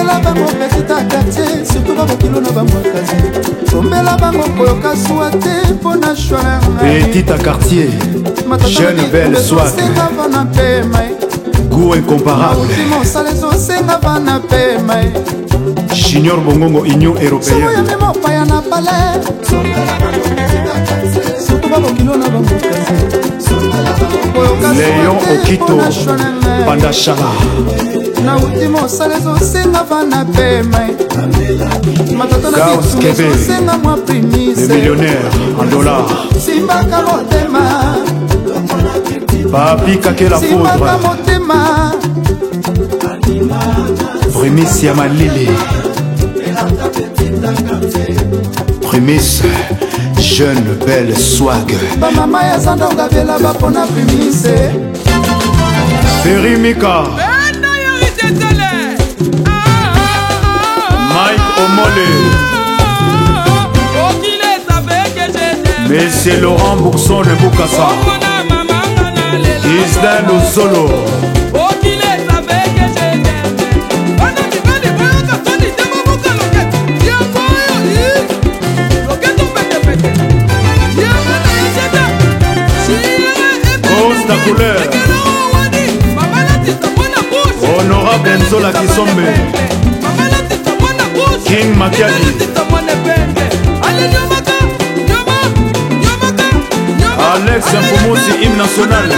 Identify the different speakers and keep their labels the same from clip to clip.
Speaker 1: Sombela bango petit à quartier, surtout ba kilo na bango kazi. Sombela bango koyoka swate pona shwana.
Speaker 2: Petit à quartier, jeune belle swat. Goût incomparable. Junior Bongongo, Union Européenne. Léon Okito, Pandachala. Chaos Kébé, le millionnaire en dollars. Papi Kake la foudre. Prémisse Yamalili. Prémisse, jeune belle swag. Perimika. Mike Omole. Monsieur Laurent Bourson de Boukassa. Isla Lozolo. Cause la couleur. Honorable Nzola Kisombe. King Makiadi. Alex Mfumusi, hymne national.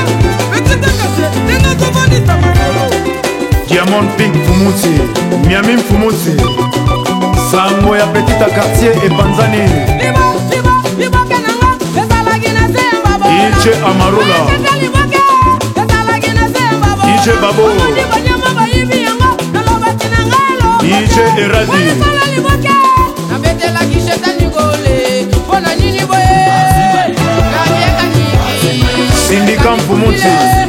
Speaker 2: Diamond Pink Mfumusi, Miami Mfumusi. Sango ya petit à quartier et Panzani. Iche Amarula. Iche Babo. Iche Eradi. Syndicat Mfumusi.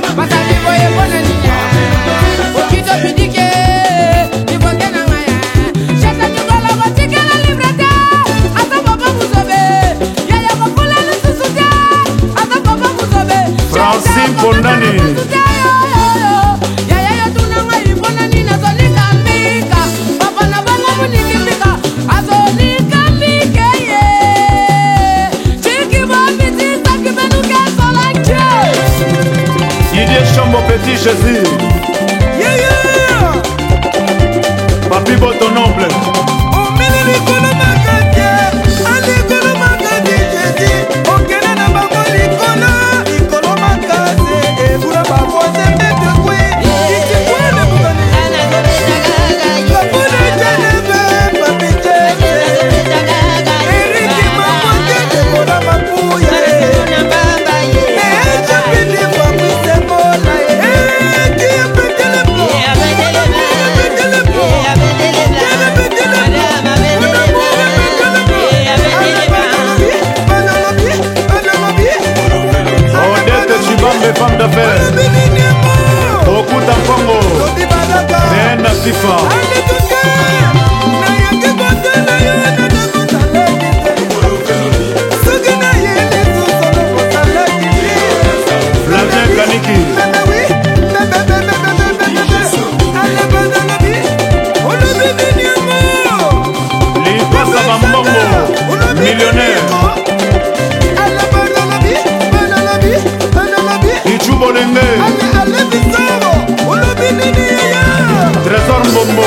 Speaker 2: Francine Pondani. Chambo Petit Jésus. Papi Boto Noble. Femme d'affaires, beaucoup d'enfants, mais la FIFA. Flavien Kaniki. Lipasa Bambongo, millionnaire. Trésor Mbombo.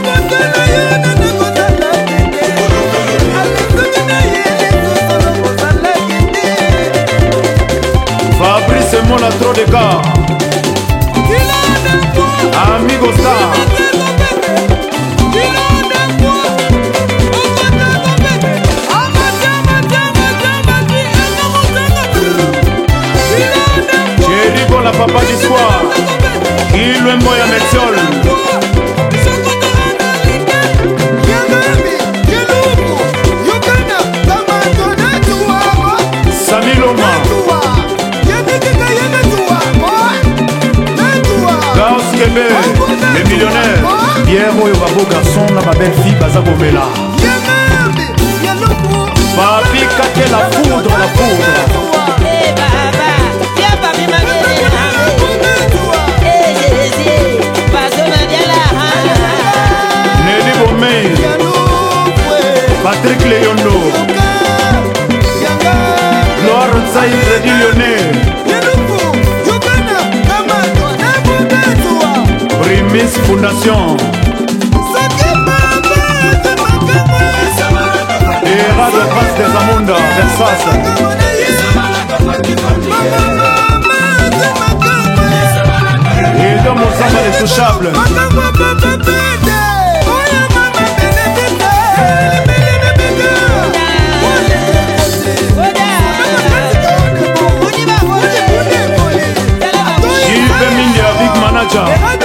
Speaker 2: Fabrice Mola trop de gars. Amigo Star. Jericho la papa du soir. Il le moya Metziol. Sami Loma. Chaos Kébé, les millionnaires. Pierre Oyo Babo garçon, la belle fille Baza Bomela. Papi Kake la foudre, la foudre. Nelly Kasai Crédit Lyonnais Primis Fondation Era de Trace des Amonda Versace Et dans mon sang les touchables Gilles Mindia Big Manager